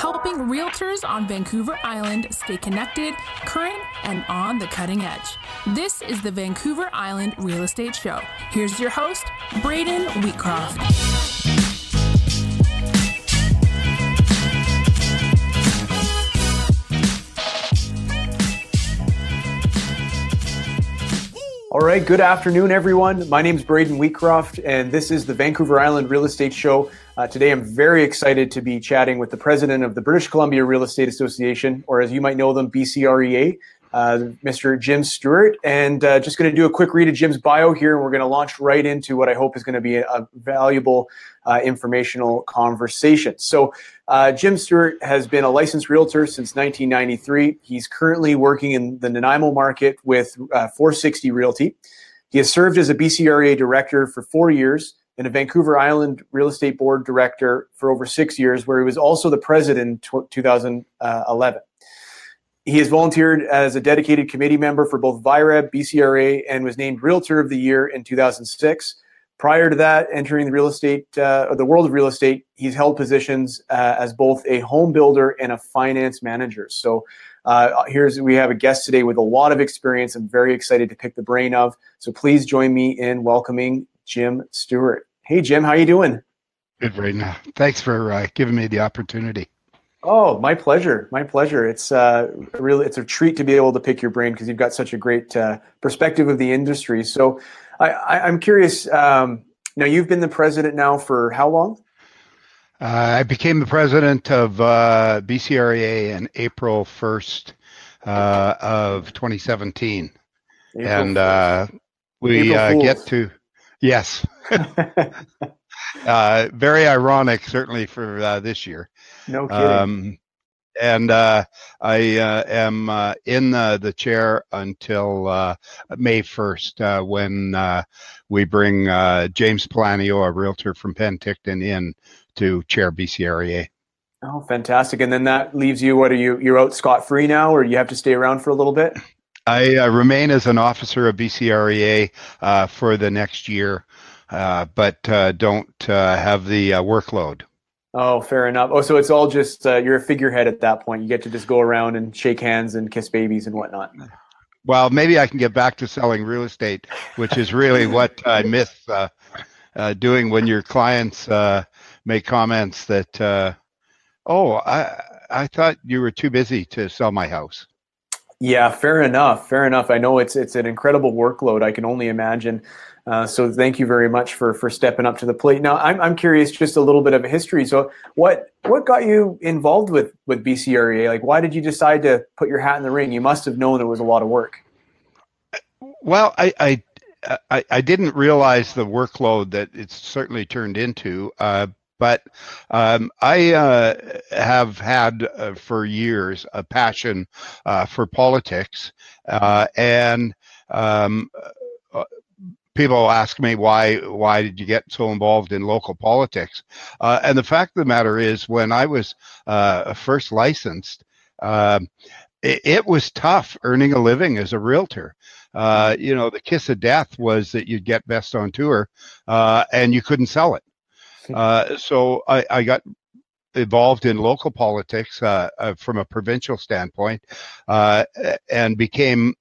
helping realtors on Vancouver Island stay connected, current, and on the cutting edge. This is the Vancouver Island Real Estate Show. Here's your host, Braden Wheatcroft. All right, good afternoon, everyone. My name is Braden Wheatcroft, and this is the Vancouver Island Real Estate Show. Today, I'm very excited to be chatting with the president of the British Columbia Real Estate Association, or as you might know them, BCREA, Mr. Jim Stewart. And just going to do a quick read of Jim's bio here, and we're going to launch right into what I hope is going to be a valuable informational conversation. So Jim Stewart has been a licensed realtor since 1993. He's currently working in the Nanaimo market with 460 Realty. He has served as a BCREA director for 4 years and a Vancouver Island Real Estate Board director for over 6 years, where he was also the president in 2011. He has volunteered as a dedicated committee member for both VIREB, BCREA, and was named Realtor of the Year in 2006. Prior to that, entering the world of real estate, he's held positions as both a home builder and a finance manager. So we have a guest today with a lot of experience. I'm very excited to pick the brain of. So please join me in welcoming Jim Stewart. Hey, Jim, how you doing? Good, Braden. Thanks for giving me the opportunity. Oh, my pleasure. My pleasure. It's a treat to be able to pick your brain because you've got such a great perspective of the industry. So I'm curious, now you've been the president now for how long? I became the president of BCREA in April 1st of 2017. Yes. Very ironic, certainly for this year. No kidding. I am in the chair until May 1st when we bring James Palanio, a realtor from Penticton, in to chair BCREA. Oh, fantastic. And then that leaves you, you're out scot-free now, or you have to stay around for a little bit? I remain as an officer of BCREA for the next year, but don't have the workload. Oh, fair enough. Oh, so it's all just you're a figurehead at that point. You get to just go around and shake hands and kiss babies and whatnot. Well, maybe I can get back to selling real estate, which is really what I miss doing when your clients make comments that, I thought you were too busy to sell my house. Yeah, fair enough. Fair enough. I know it's an incredible workload. I can only imagine. So thank you very much for stepping up to the plate. Now, I'm curious, just a little bit of a history. So what got you involved with BCREA? Like, why did you decide to put your hat in the ring? You must have known it was a lot of work. Well, I didn't realize the workload that it's certainly turned into. But I have had for years a passion for politics, and people ask me why did you get so involved in local politics? And the fact of the matter is, when I was first licensed, it was tough earning a living as a realtor. The kiss of death was that you'd get best on tour, and you couldn't sell it. So I got involved in local politics from a provincial standpoint, and became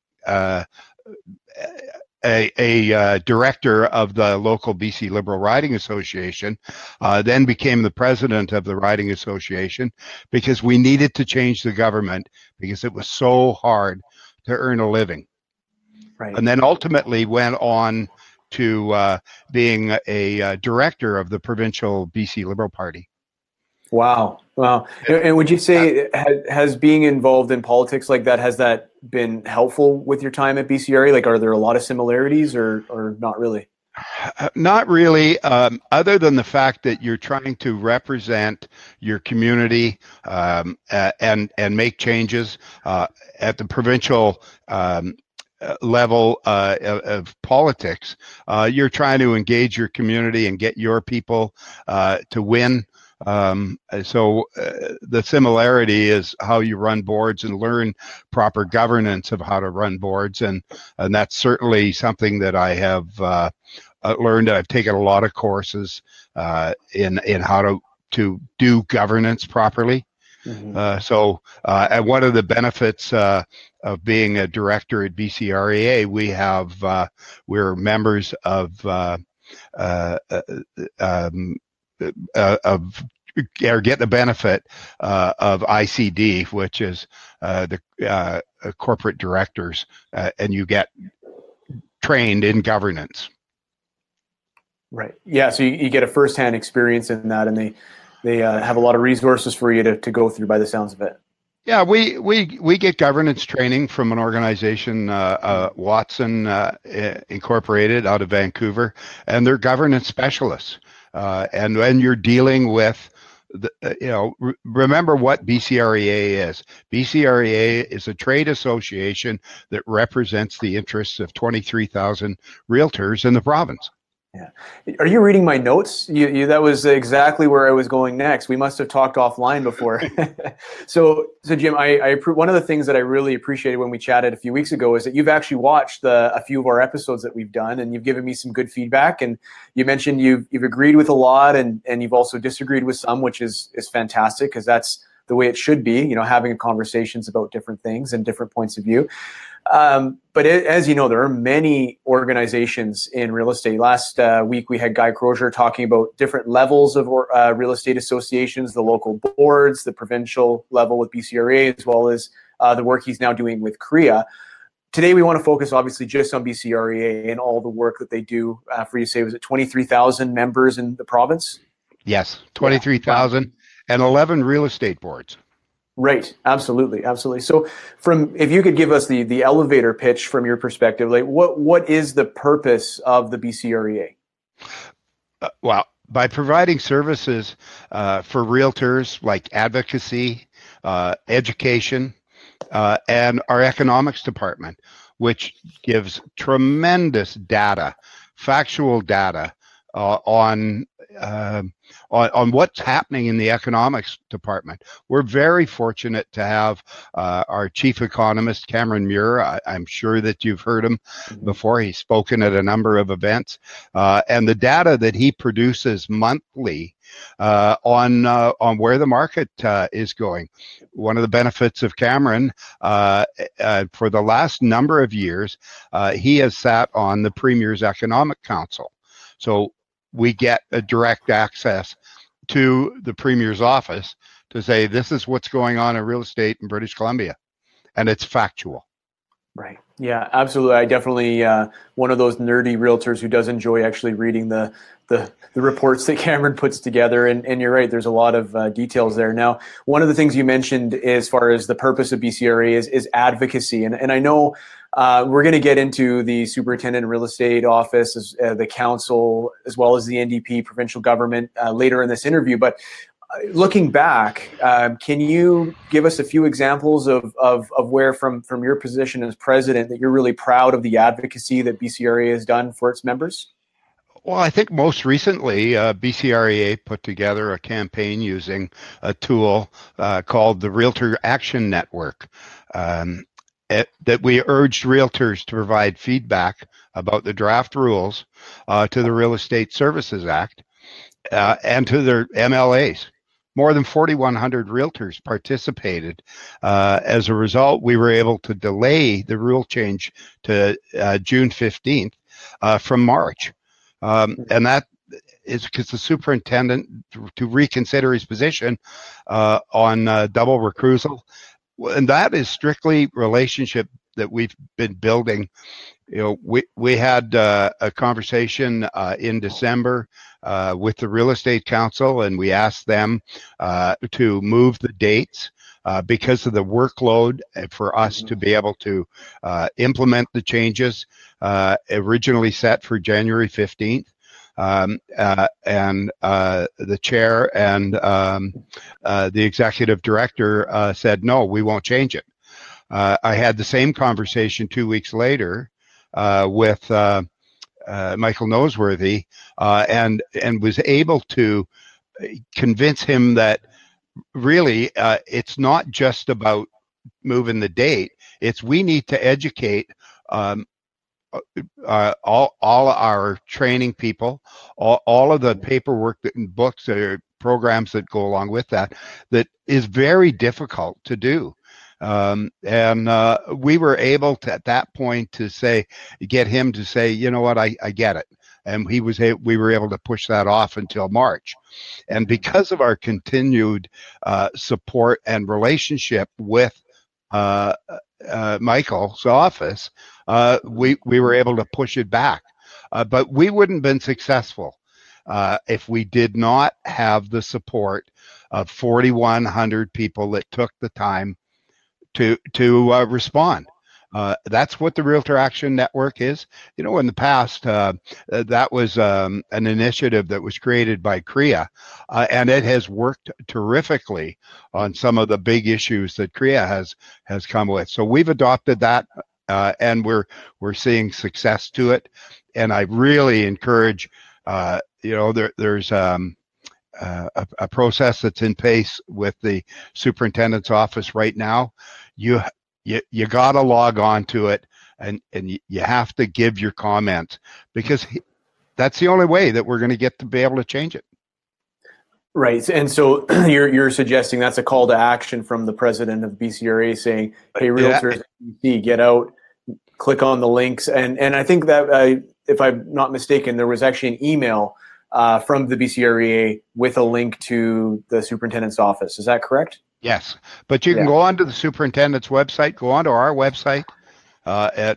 a director of the local BC Liberal Riding Association, then became the president of the Riding Association because we needed to change the government because it was so hard to earn a living. Right. And then ultimately went on to being a director of the provincial BC Liberal Party. Wow. And would you say has being involved in politics like that, has that been helpful with your time at BCREA? Like, are there a lot of similarities or not really? Not really, other than the fact that you're trying to represent your community and make changes at the provincial level of politics. You're trying to engage your community and get your people to win. So the similarity is how you run boards and learn proper governance of how to run boards, and that's certainly something that I have learned. I've taken a lot of courses in how to do governance properly. And one of the benefits of being a director at BCREA, we're members of get the benefit of ICD, which is the corporate directors, and you get trained in governance. Right. Yeah. So you get a firsthand experience in that, and they have a lot of resources for you to go through by the sounds of it. Yeah, we get governance training from an organization, Watson Incorporated, out of Vancouver, and they're governance specialists. And when you're dealing with, remember what BCREA is. BCREA is a trade association that represents the interests of 23,000 realtors in the province. Yeah. Are you reading my notes? That was exactly where I was going next. We must have talked offline before. So Jim, one of the things that I really appreciated when we chatted a few weeks ago is that you've actually watched a few of our episodes that we've done, and you've given me some good feedback. And you mentioned you've agreed with a lot, and you've also disagreed with some, which is fantastic, because that's the way it should be. Having conversations about different things and different points of view. But as you know, there are many organizations in real estate. Last week, we had Guy Crozier talking about different levels of real estate associations, the local boards, the provincial level with BCREA, as well as the work he's now doing with CREA. Today, we want to focus obviously just on BCREA and all the work that they do for, you say, was it 23,000 members in the province? Yes, 23,000 and 11 real estate boards. Right. Absolutely. So if you could give us the elevator pitch from your perspective, like what is the purpose of the BCREA? Well, by providing services for realtors like advocacy, education, and our economics department, which gives tremendous data, factual data on what's happening in the economics department. We're very fortunate to have our chief economist, Cameron Muir. I'm sure that you've heard him before. He's spoken at a number of events. And the data that he produces monthly on where the market is going. One of the benefits of Cameron, for the last number of years, he has sat on the Premier's Economic Council. So we get a direct access to the Premier's office to say, this is what's going on in real estate in British Columbia. And it's factual. Right. Yeah, absolutely. I definitely one of those nerdy realtors who does enjoy actually reading the reports that Cameron puts together. And you're right, there's a lot of details there. Now, one of the things you mentioned as far as the purpose of BCREA is advocacy. And I know we're going to get into the superintendent real estate office, the council, as well as the NDP provincial government later in this interview. But looking back, can you give us a few examples of where from your position as president that you're really proud of the advocacy that BCREA has done for its members? Well, I think most recently, BCREA put together a campaign using a tool called the Realtor Action Network. That we urged realtors to provide feedback about the draft rules to the Real Estate Services Act and to their MLAs. More than 4,100 realtors participated. As a result, we were able to delay the rule change to June 15th from March. And that is because the superintendent to reconsider his position on double recusal. And that is strictly relationship that we've been building. We had a conversation in December with the Real Estate Council, and we asked them to move the dates because of the workload for us to be able to implement the changes originally set for January 15th. And the chair and the executive director said, no, we won't change it. I had the same conversation 2 weeks later with Michael Noseworthy and was able to convince him that really it's not just about moving the date. It's we need to educate all our training people, all of the paperwork and books that are programs that go along with that is very difficult to do. We were able to, at that point, to get him to say, you know what, I get it. And we were able to push that off until March. And because of our continued support and relationship with Michael's office, we were able to push it back. But we wouldn't have been successful if we did not have the support of 4,100 people that took the time to respond. That's what the Realtor Action Network is. You know, in the past, that was an initiative that was created by CREA, and it has worked terrifically on some of the big issues that CREA has come with. So we've adopted that, and we're seeing success to it. And I really encourage, there's a process that's in place with the superintendent's office right now. You got to log on to it, and you have to give your comments, because that's the only way that we're going to get to be able to change it. Right. And so you're suggesting that's a call to action from the president of BCRA saying, hey, realtors, get out, click on the links. And I think that, if I'm not mistaken, there was actually an email from the BCRA with a link to the superintendent's office. Is that correct? Yes, but you can go onto the superintendent's website, go onto our website at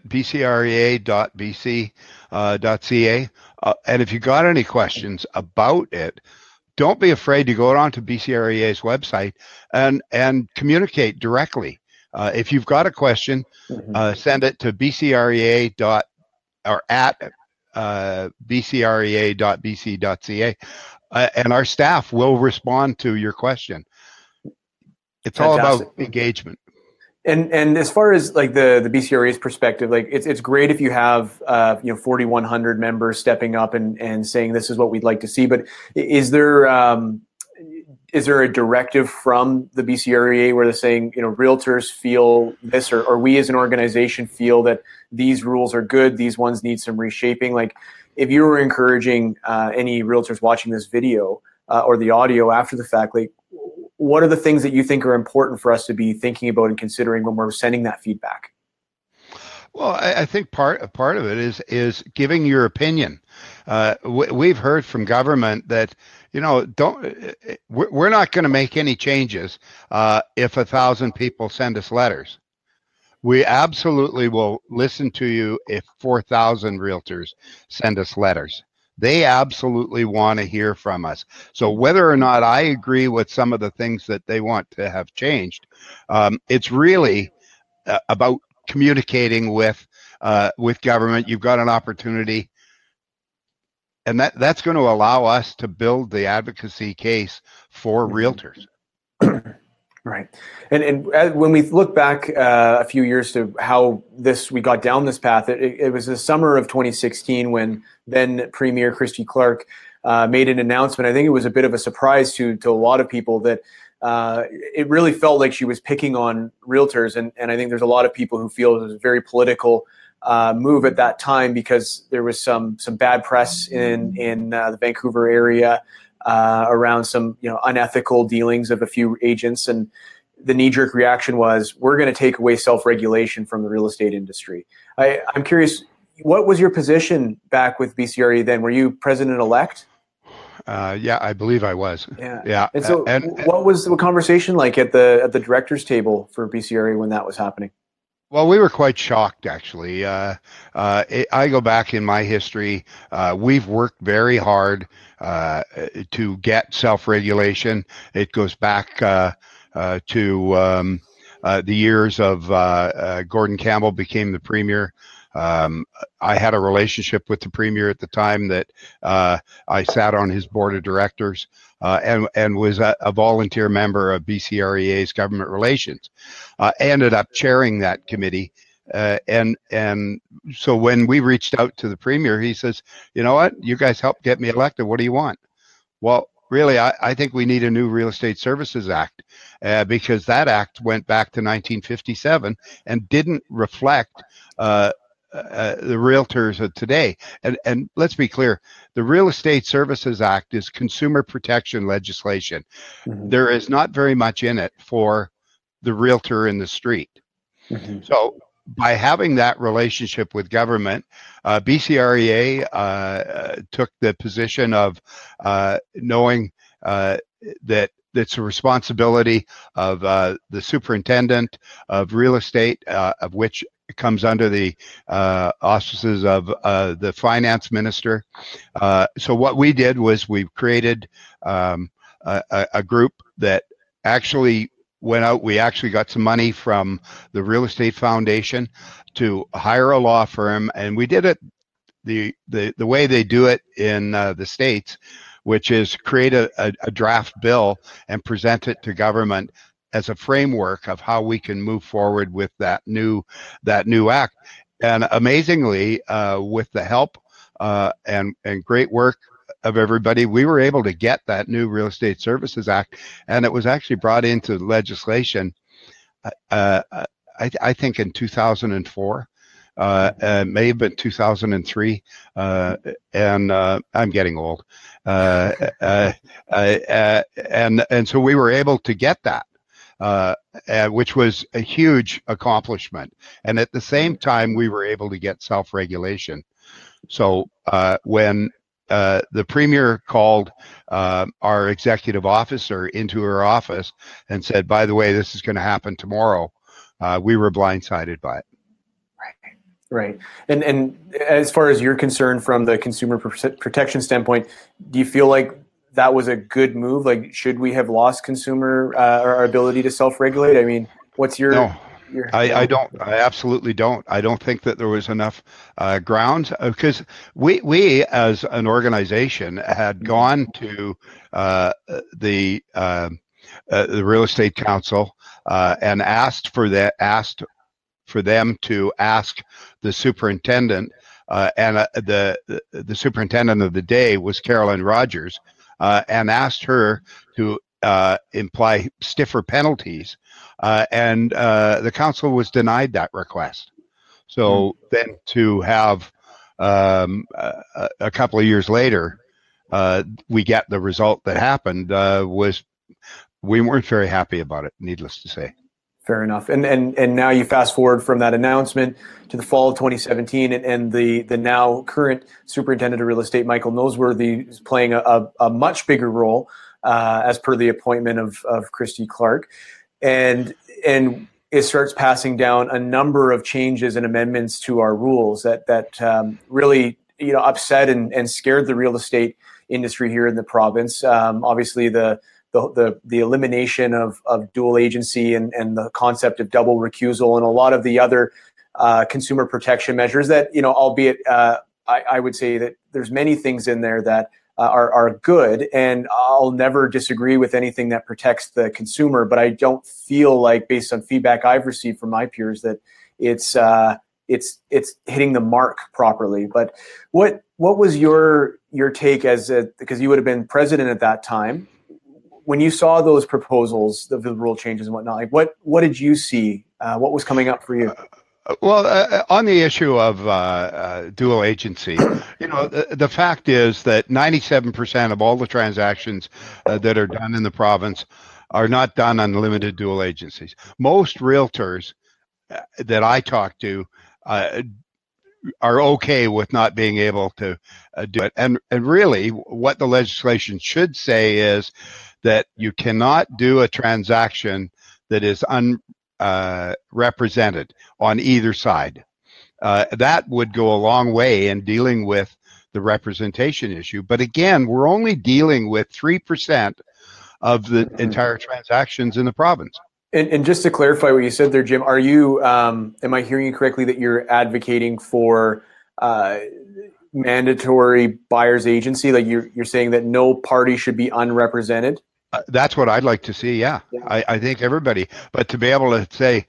bcrea.bc.ca. And if you got any questions about it, don't be afraid to go onto BCRA's website and communicate directly. If you've got a question, send it to at bcrea.bc.ca, and our staff will respond to your question. It's Fantastic. All about engagement. And as far as like the BCRA's perspective, like it's great if you have 4,100 members stepping up and saying this is what we'd like to see. But is there a directive from the BCRA where they're saying, realtors feel this, or we as an organization feel that these rules are good, these ones need some reshaping? Like, if you were encouraging any realtors watching this video or the audio after the fact, like, what are the things that you think are important for us to be thinking about and considering when we're sending that feedback? Well, I think part of it is giving your opinion. We've heard from government that, we're not going to make any changes if 1,000 people send us letters. We absolutely will listen to you if 4,000 realtors send us letters. They absolutely want to hear from us. So whether or not I agree with some of the things that they want to have changed, it's really about communicating with government. You've got an opportunity, and that's going to allow us to build the advocacy case for realtors. Right. And when we look back a few years to how we got down this path, it was the summer of 2016 when then Premier Christy Clark made an announcement. I think it was a bit of a surprise to a lot of people that it really felt like she was picking on realtors. And I think there's a lot of people who feel it was a very political move at that time, because there was some bad press in the Vancouver area around some unethical dealings of a few agents, and the knee-jerk reaction was, we're going to take away self-regulation from the real estate industry. I'm curious, what was your position back with BCRA then? Were you president-elect? Yeah, I believe I was. Yeah. And so, what was the conversation like at the directors' table for BCRA when that was happening? Well, we were quite shocked, actually. I go back in my history. We've worked very hard to get self-regulation. It goes back to the years of Gordon Campbell became the premier. I had a relationship with the premier at the time that I sat on his board of directors and was a volunteer member of BCRA's government relations. I ended up chairing that committee. And so when we reached out to the premier, he says, you know what, you guys helped get me elected. What do you want? Well, really, I think we need a new Real Estate Services Act because that act went back to 1957 and didn't reflect the realtors of today. And let's be clear, the Real Estate Services Act is consumer protection legislation. Mm-hmm. There is not very much in it for the realtor in the street. Mm-hmm. So by having that relationship with government, BCREA took the position of knowing that it's a responsibility of the superintendent of real estate, of which comes under the auspices of the finance minister. So what we did was we created a group that actually went out. We actually got some money from the Real Estate Foundation to hire a law firm, and we did it the way they do it in the States, which is create a draft bill and present it to government as a framework of how we can move forward with that new act. And amazingly, with the help and great work of everybody, we were able to get that new Real Estate Services Act, and it was actually brought into legislation, I think in 2004. May have been 2003, and I'm getting old, and so we were able to get that, which was a huge accomplishment. And at the same time, we were able to get self-regulation. So when the Premier called our executive officer into her office and said, "By the way, this is going to happen tomorrow," we were blindsided by it. Right. And as far as you're concerned, from the consumer protection standpoint, do you feel like that was a good move? Like, should we have lost consumer our ability to self-regulate? I mean, what's your... No, I don't. I absolutely don't. I don't think that there was enough grounds, because we as an organization had gone to the Real Estate Council and asked for them to ask the superintendent, and the superintendent of the day was Carolyn Rogers, and asked her to imply stiffer penalties, and the council was denied that request. So then to have a couple of years later, we get the result that happened, we weren't very happy about it, needless to say. Fair enough. And now you fast forward from that announcement to the fall of 2017, and the now current superintendent of real estate, Michael Noseworthy, is playing a much bigger role as per the appointment of Christy Clark, and it starts passing down a number of changes and amendments to our rules that really upset and scared the real estate industry here in the province. Obviously, the elimination of dual agency and the concept of double recusal, and a lot of the other consumer protection measures that, albeit I would say that there's many things in there that are good, and I'll never disagree with anything that protects the consumer, but I don't feel like, based on feedback I've received from my peers, that it's hitting the mark properly. But what was your take because you would have been president at that time, when you saw those proposals, the rule changes and whatnot? Like, what did you see? What was coming up for you? Well, on the issue of dual agency, the fact is that 97% of all the transactions that are done in the province are not done on limited dual agencies. Most realtors that I talk to are okay with not being able to do it. And really, what the legislation should say is that you cannot do a transaction that is unrepresented on either side. That would go a long way in dealing with the representation issue. But again, we're only dealing with 3% of the entire transactions in the province. And just to clarify what you said there, Jim, are you, am I hearing you correctly that you're advocating for mandatory buyer's agency? Like you're saying that no party should be unrepresented? That's what I'd like to see. Yeah. I think everybody, but to be able to say,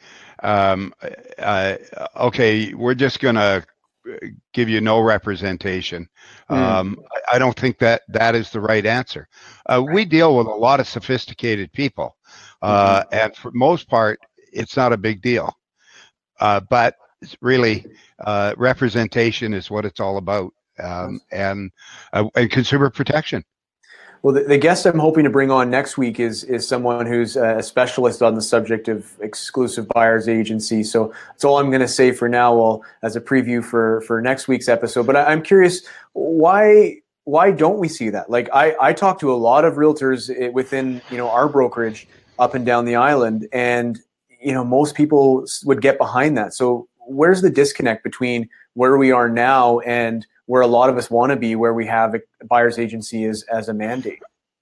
okay, we're just going to give you no representation. I don't think that is the right answer. We deal with a lot of sophisticated people, and for most part, it's not a big deal. But really, representation is what it's all about, and consumer protection. Well, the guest I'm hoping to bring on next week is someone who's a specialist on the subject of exclusive buyers agency. So that's all I'm going to say for now, well, as a preview for next week's episode. But I'm curious, why don't we see that? Like I talk to a lot of realtors within our brokerage up and down the island, and most people would get behind that. So where's the disconnect between where we are now and where a lot of us want to be, where we have a buyer's agency as a mandate?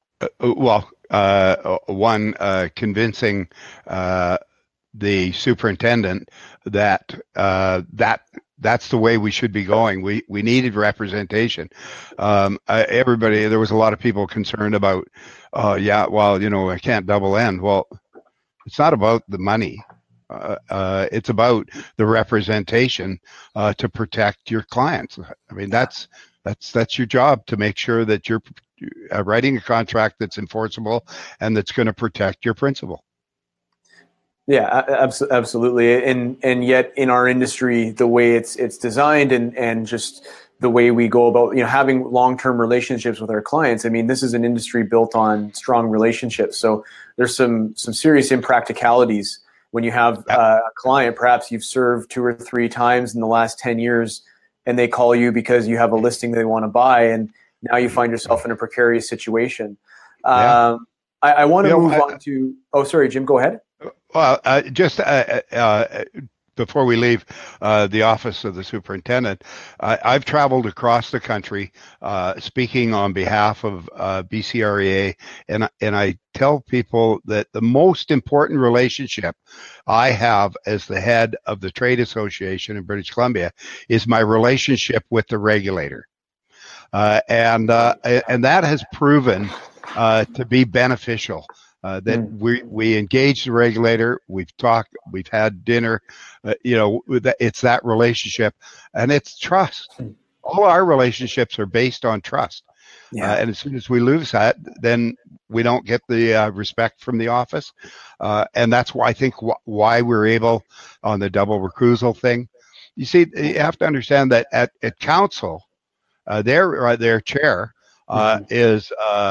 Convincing the superintendent that that's the way we should be going. We needed representation. Everybody, there was a lot of people concerned about, I can't double end. Well, it's not about the money. It's about the representation to protect your clients. I mean, that's your job, to make sure that you're writing a contract that's enforceable and that's going to protect your principal. Yeah, absolutely. And yet in our industry, the way it's designed and just the way we go about having long-term relationships with our clients. I mean, this is an industry built on strong relationships. So there's some serious impracticalities when you have a client, perhaps you've served 2 or 3 times in the last 10 years, and they call you because you have a listing they want to buy, and now you find yourself in a precarious situation. I want to move on to. Oh, sorry, Jim. Go ahead. Well, just before we leave the office of the superintendent, I've traveled across the country speaking on behalf of BCREA, and I tell people that the most important relationship I have as the head of the trade association in British Columbia is my relationship with the regulator, and that has proven to be beneficial. That we engage the regulator, we've talked, we've had dinner, it's that relationship, and it's trust. All our relationships are based on trust. Yeah. And as soon as we lose that, then we don't get the respect from the office. And that's why I think why we're able on the double recusal thing. You see, you have to understand that at council, their chair is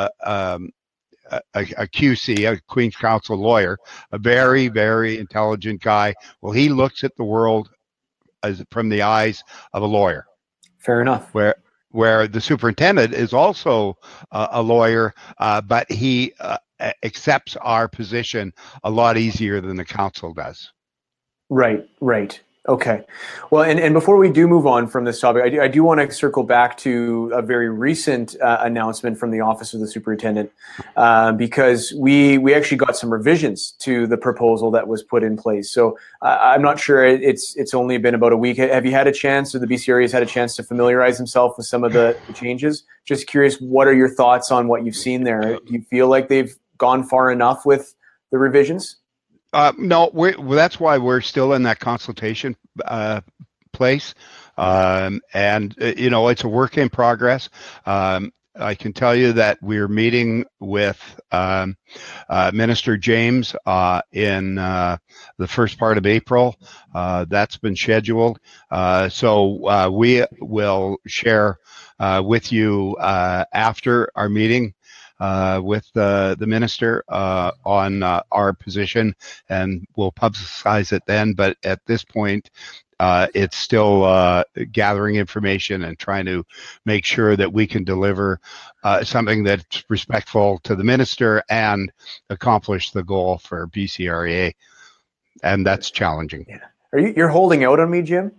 a QC, a Queen's Counsel lawyer, a very, very intelligent guy. Well, he looks at the world from the eyes of a lawyer. Fair enough. Where the superintendent is also a lawyer, but he accepts our position a lot easier than the council does. Right. Okay. Well, and before we do move on from this topic, I do want to circle back to a very recent announcement from the Office of the Superintendent, because we actually got some revisions to the proposal that was put in place. So I'm not sure it's only been about a week. Have you had a chance, or the BCREA has had a chance to familiarize himself with some of the changes? Just curious, what are your thoughts on what you've seen there? Do you feel like they've gone far enough with the revisions? No, that's why we're still in that consultation place, and it's a work in progress. I can tell you that we're meeting with Minister James in the first part of April. That's been scheduled, so we will share with you after our meeting with the minister on our position, and we'll publicize it then. But at this point, it's still gathering information and trying to make sure that we can deliver something that's respectful to the minister and accomplish the goal for BCREA, and that's challenging. Yeah. You're holding out on me, Jim?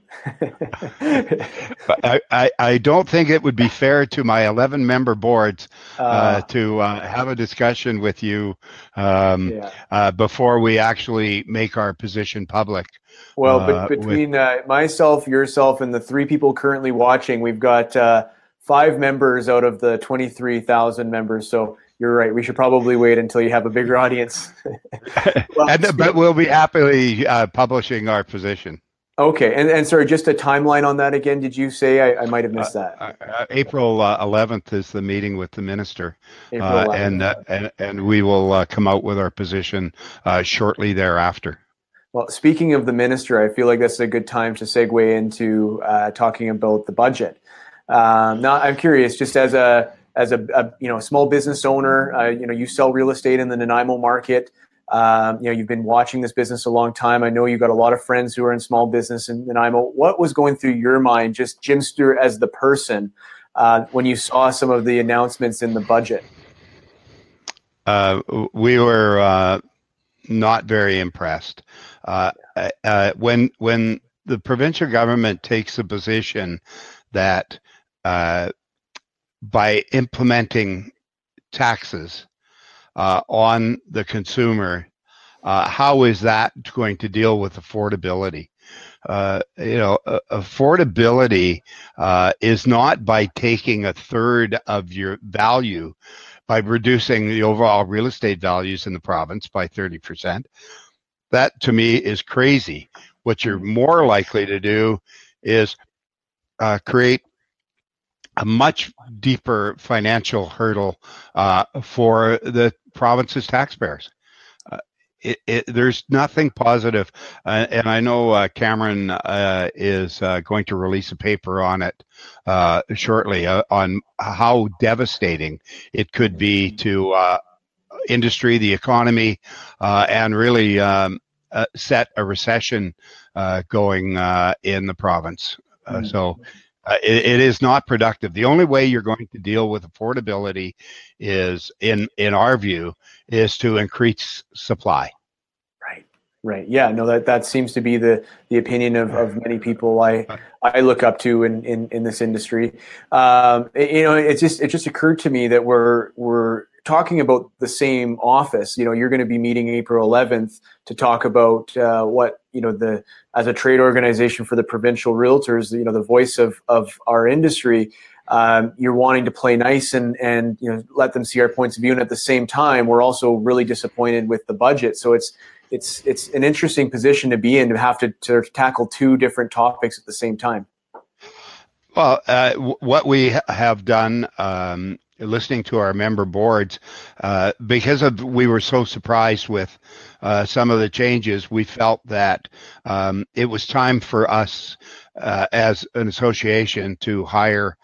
I don't think it would be fair to my 11-member boards to have a discussion with you before we actually make our position public. Well, but between myself, yourself, and the 3 people currently watching, we've got 5 members out of the 23,000 members. So you're right. We should probably wait until you have a bigger audience. But we'll be happily publishing our position. Okay. And sorry, just a timeline on that again. Did you say? I might have missed that. April 11th is the meeting with the minister. And we will come out with our position shortly thereafter. Well, speaking of the minister, I feel like that's a good time to segue into talking about the budget. Now, I'm curious, just as a small business owner, you sell real estate in the Nanaimo market. You've been watching this business a long time. I know you've got a lot of friends who are in small business in Nanaimo. What was going through your mind, just Jim Stewart as the person, when you saw some of the announcements in the budget? We were not very impressed. When the provincial government takes a position that by implementing taxes on the consumer, how is that going to deal with affordability? Affordability is not by taking a third of your value, by reducing the overall real estate values in the province by 30%. That to me is crazy. What you're more likely to do is create a much deeper financial hurdle for the province's taxpayers. There's nothing positive, and I know Cameron is going to release a paper on it shortly on how devastating it could be to industry, the economy, and really set a recession going in the province. So it is not productive. The only way you're going to deal with affordability is, in our view, is to increase supply. Right. Yeah. No, that seems to be the opinion of many people I look up to in this industry. It just occurred to me that we're talking about the same office. You're going to be meeting April 11th to talk about what as a trade organization for the provincial realtors, the voice of our industry. You're wanting to play nice and let them see our points of view, and at the same time, we're also really disappointed with the budget. So it's an interesting position to be in, to have to tackle two different topics at the same time. Well, what we have done, listening to our member boards, because we were so surprised with some of the changes, we felt that it was time for us as an association to hire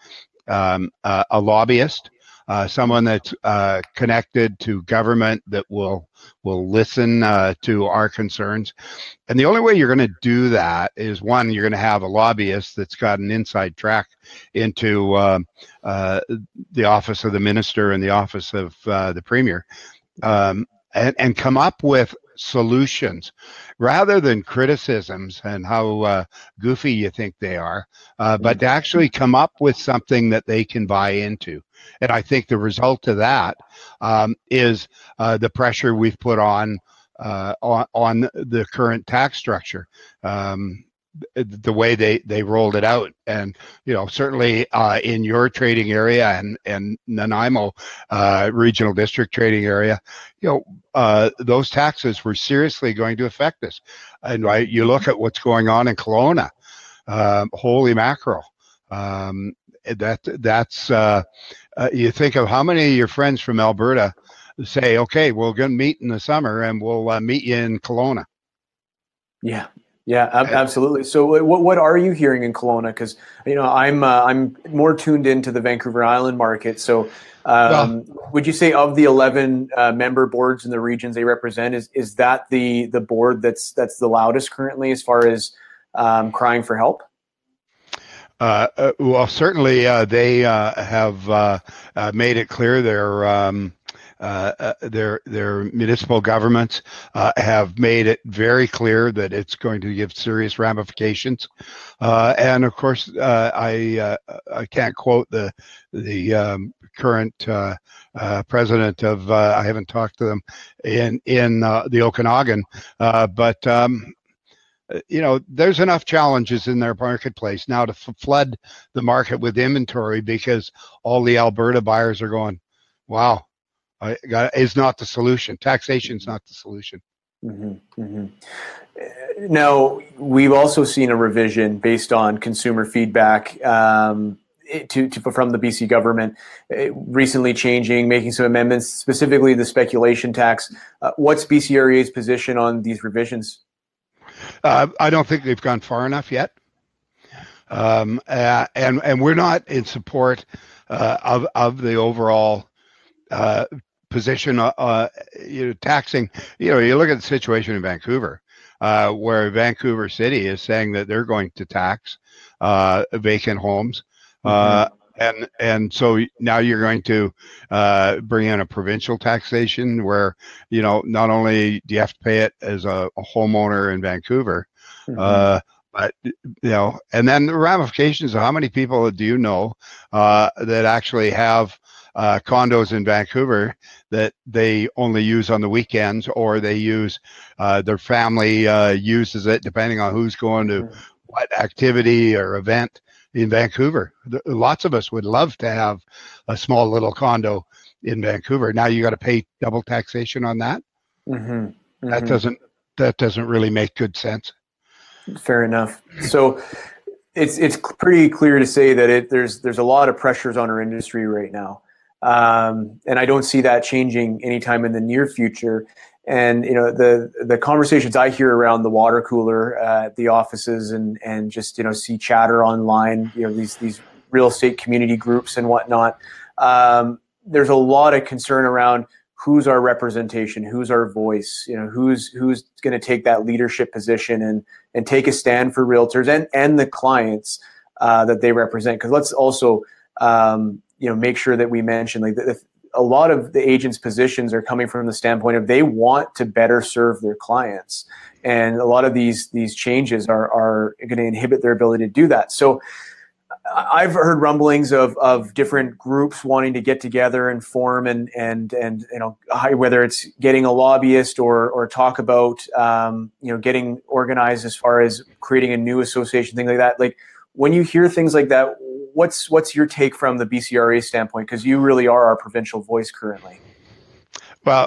a lobbyist, someone that's connected to government, that will listen to our concerns. And the only way you're going to do that is, one, you're going to have a lobbyist that's got an inside track into the office of the minister and the office of the premier, and come up with solutions rather than criticisms and how goofy you think they are, but to actually come up with something that they can buy into. And I think the result of that is the pressure we've put on the current tax structure, the way they rolled it out. And certainly in your trading area and Nanaimo regional district trading area, those taxes were seriously going to affect us. And you look at what's going on in Kelowna, holy mackerel. That's you think of how many of your friends from Alberta say, okay, we're going to meet in the summer and we'll meet you in Kelowna. Yeah, absolutely. So what are you hearing in Kelowna? Because I'm more tuned into the Vancouver Island market. So would you say of the 11 member boards in the regions they represent, is that the board that's the loudest currently as far as crying for help? Well, certainly they have made it clear their municipal governments have made it very clear that it's going to give serious ramifications. And of course, I can't quote the current president of. I haven't talked to them in the Okanagan, but. There's enough challenges in their marketplace now to flood the market with inventory, because all the Alberta buyers are going, wow, is not the solution. Taxation's not the solution. Mm-hmm, mm-hmm. Now, we've also seen a revision based on consumer feedback from the BC government, recently changing, making some amendments, specifically the speculation tax. What's BCREA's position on these revisions? I don't think they've gone far enough yet. And we're not in support of the overall position. Taxing. You look at the situation in Vancouver, where Vancouver City is saying that they're going to tax vacant homes. And so now you're going to bring in a provincial taxation where, not only do you have to pay it as a homeowner in Vancouver, but, and then the ramifications of how many people do you know that actually have condos in Vancouver that they only use on the weekends, or they use their family uses it depending on who's going to what activity or event in Vancouver. Lots of us would love to have a small little condo in Vancouver. Now you got to pay double taxation on that. That doesn't really make good sense. Fair enough. So it's pretty clear to say that there's a lot of pressures on our industry right now, and I don't see that changing anytime in the near future. And the conversations I hear around the water cooler at the offices and just see chatter online, these real estate community groups and whatnot. There's a lot of concern around who's our representation, who's our voice, who's going to take that leadership position and take a stand for realtors and the clients that they represent. Because let's also make sure that we mention a lot of the agents' positions are coming from the standpoint of they want to better serve their clients, and a lot of these changes are going to inhibit their ability to do that. So I've heard rumblings of different groups wanting to get together and form and whether it's getting a lobbyist or talk about getting organized as far as creating a new association, things like that. Like, when you hear things like that, what's your take from the BCRA standpoint? Because you really are our provincial voice currently. Well,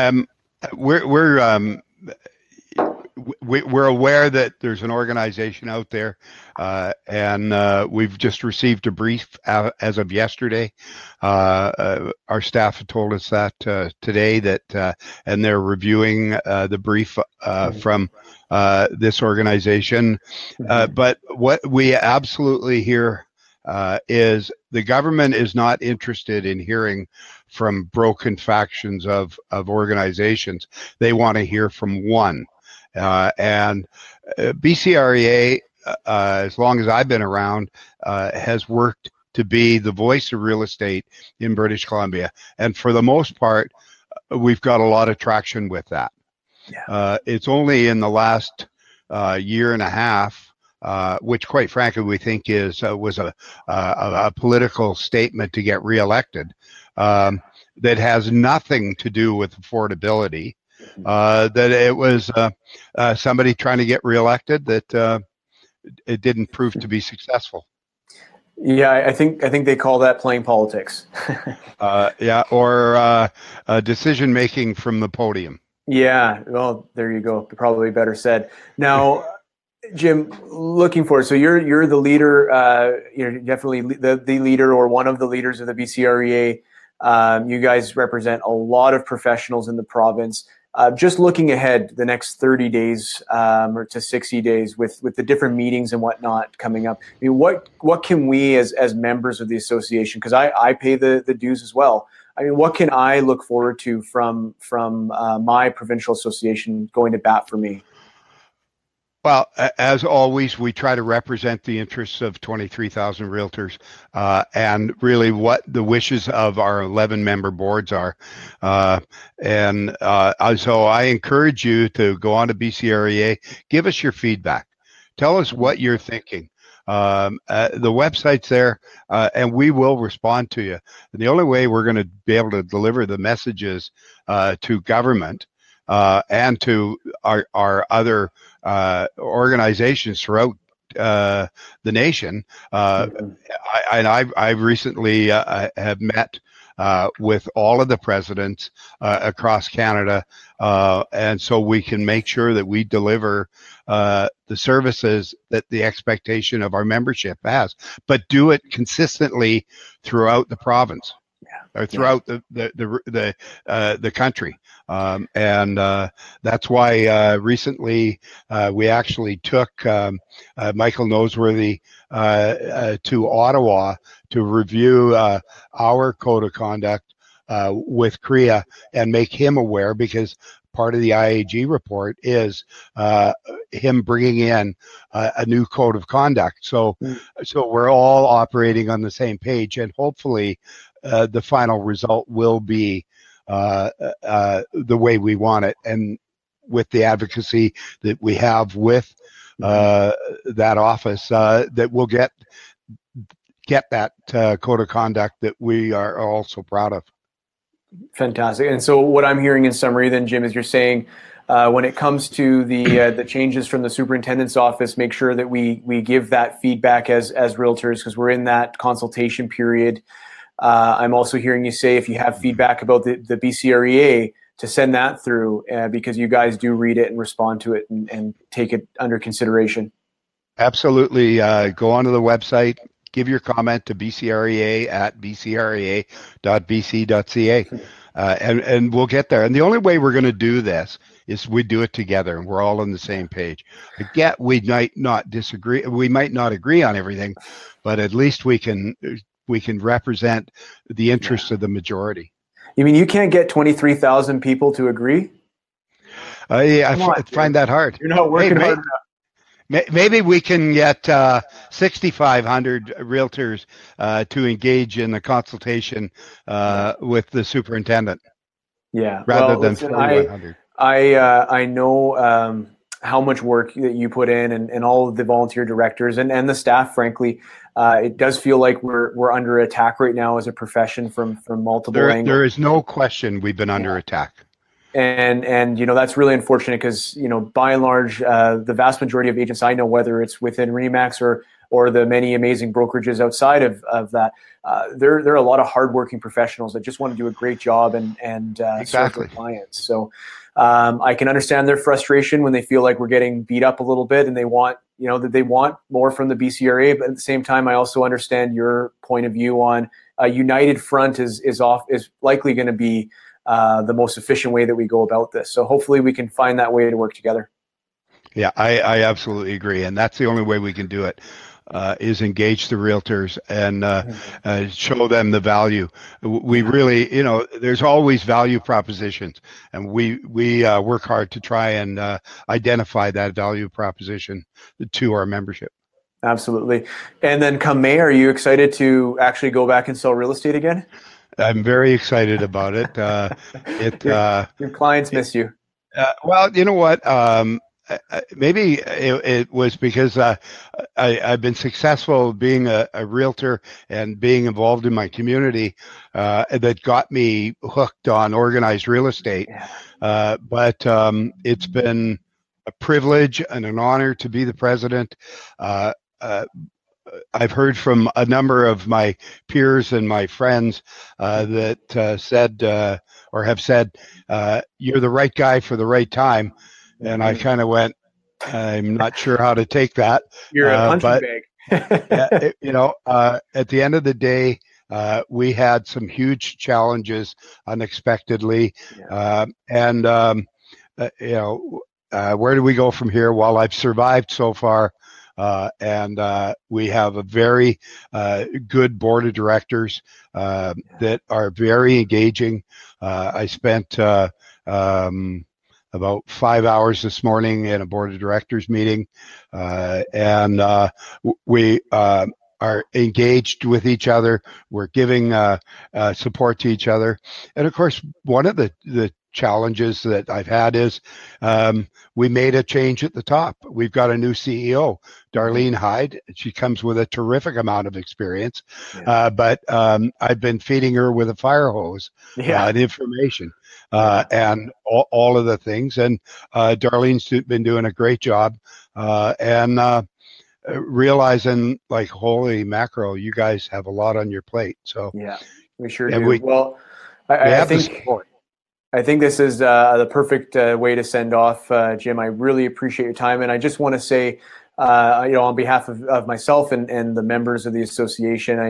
we're aware that there's an organization out there, and we've just received a brief as of yesterday. Our staff have told us that today, and they're reviewing the brief from this organization. But what we absolutely hear is the government is not interested in hearing from broken factions of organizations. They want to hear from one. And BCREA, as long as I've been around, has worked to be the voice of real estate in British Columbia. And for the most part, we've got a lot of traction with that. Yeah. It's only in the last year and a half, which quite frankly we think was a political statement to get reelected, that has nothing to do with affordability. That it was somebody trying to get reelected that it didn't prove to be successful. Yeah, I think they call that playing politics. Or decision making from the podium. Yeah, well, there you go. Probably better said. Now, Jim, looking forward. So you're the leader. You're definitely the leader or one of the leaders of the BCREA. You guys represent a lot of professionals in the province. Just looking ahead the next 30 days or to 60 days with the different meetings and whatnot coming up, I mean, what can we as members of the association, because I pay the dues as well. I mean, what can I look forward to from my provincial association going to bat for me? Well, as always, we try to represent the interests of 23,000 realtors and really what the wishes of our 11-member boards are. So I encourage you to go on to BCREA, give us your feedback. Tell us what you're thinking. The website's there, and we will respond to you. And the only way we're going to be able to deliver the messages to government and to our other organizations throughout the nation. I recently have met with all of the presidents across Canada, and so we can make sure that we deliver the services that the expectation of our membership has, but do it consistently throughout the province. Yeah. or throughout the country. And that's why recently we actually took Michael Noseworthy to Ottawa to review our code of conduct with CREA and make him aware, because part of the IAG report is him bringing in a new code of conduct. So we're all operating on the same page, and hopefully the final result will be the way we want it. And with the advocacy that we have with that office, that we'll get that code of conduct that we are all so proud of. Fantastic. And so what I'm hearing in summary then, Jim, is you're saying when it comes to the changes from the superintendent's office, make sure that we give that feedback as realtors, because we're in that consultation period. I'm also hearing you say if you have feedback about the BCREA, to send that through because you guys do read it and respond to it and take it under consideration. Absolutely. Go onto the website. Give your comment to BCREA at bcrea.bc.ca, and we'll get there. And the only way we're going to do this is we do it together, and we're all on the same page. I get we might not disagree, we might not agree on everything, but at least we can represent the interests of the majority. You mean you can't get 23,000 people to agree? I find that hard. You're not working hard enough. Maybe we can get 6,500 realtors to engage in the consultation with the superintendent. Yeah, rather than 4,100. I know how much work that you put in, and all of the volunteer directors and the staff. Frankly, it does feel like we're under attack right now as a profession from multiple angles. There is no question we've been under attack. And that's really unfortunate because, by and large, the vast majority of agents I know, whether it's within RE/MAX or the many amazing brokerages outside of that, there are a lot of hardworking professionals that just want to do a great job and serve their clients. So I can understand their frustration when they feel like we're getting beat up a little bit, and they want that they want more from the BCRA. But at the same time, I also understand your point of view on a united front is likely going to be the most efficient way that we go about this. So hopefully we can find that way to work together. Yeah, I absolutely agree. And that's the only way we can do it, is engage the realtors and show them the value. We really, there's always value propositions, and we work hard to try and identify that value proposition to our membership. Absolutely. And then come May, are you excited to actually go back and sell real estate again? I'm very excited about it. Your clients miss you. Well, you know what? Maybe it was because I've been successful being a realtor and being involved in my community that got me hooked on organized real estate. But it's been a privilege and an honor to be the president. I've heard from a number of my peers and my friends that said or have said, you're the right guy for the right time. And I kind of went, I'm not sure how to take that. You're a punching bag. At the end of the day, we had some huge challenges unexpectedly. Where do we go from here? Well, I've survived so far. And we have a very good board of directors that are very engaging. I spent about 5 hours this morning in a board of directors meeting, and we are engaged with each other. We're giving support to each other. And of course, one of the challenges that I've had is we made a change at the top. We've got a new CEO, Darlene Hyde. She comes with a terrific amount of experience, but I've been feeding her with a fire hose and information and all of the things. And Darlene's been doing a great job and realizing, like, holy mackerel, you guys have a lot on your plate. So yeah, we sure do. I think support. I think this is the perfect way to send off, Jim. I really appreciate your time, and I just want to say, on behalf of myself and the members of the association,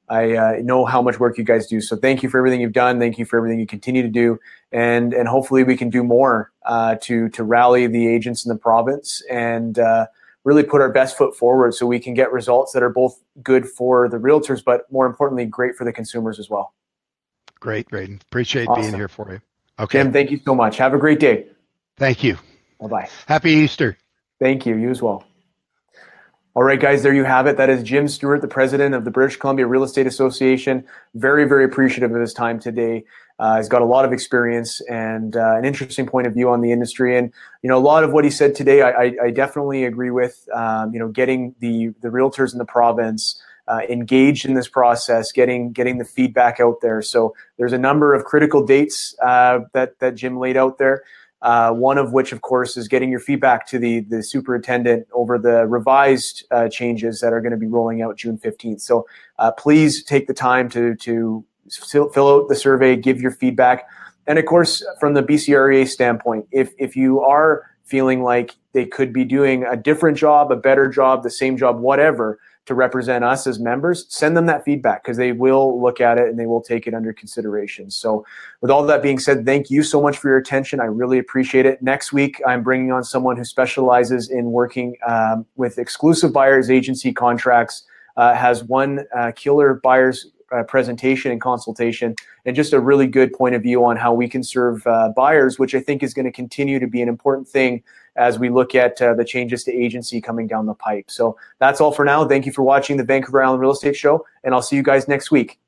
I know how much work you guys do. So thank you for everything you've done. Thank you for everything you continue to do. And hopefully we can do more to rally the agents in the province and really put our best foot forward so we can get results that are both good for the realtors, but more importantly, great for the consumers as well. Great, Braden. Appreciate Awesome. being here for you. Okay. Jim, thank you so much. Have a great day. Thank you. Bye-bye. Happy Easter. Thank you. You as well. All right, guys, there you have it. That is Jim Stewart, the president of the British Columbia Real Estate Association. Very, very appreciative of his time today. He's got a lot of experience and an interesting point of view on the industry. And, you know, a lot of what he said today, I definitely agree with, you know, getting the realtors in the province engaged in this process, getting the feedback out there. So there's a number of critical dates that Jim laid out there. One of which, of course, is getting your feedback to the superintendent over the revised changes that are going to be rolling out June 15th. So please take the time to fill out the survey, give your feedback. And of course, from the BCREA standpoint, if you are feeling like they could be doing a different job, a better job, the same job, whatever, to represent us as members, send them that feedback because they will look at it and they will take it under consideration. So with all that being said, thank you so much for your attention. I really appreciate it. Next week, I'm bringing on someone who specializes in working with exclusive buyers agency contracts, has one killer buyers presentation and consultation, and just a really good point of view on how we can serve buyers, which I think is going to continue to be an important thing as we look at the changes to agency coming down the pipe. So that's all for now. Thank you for watching the Vancouver Island Real Estate Show, and I'll see you guys next week.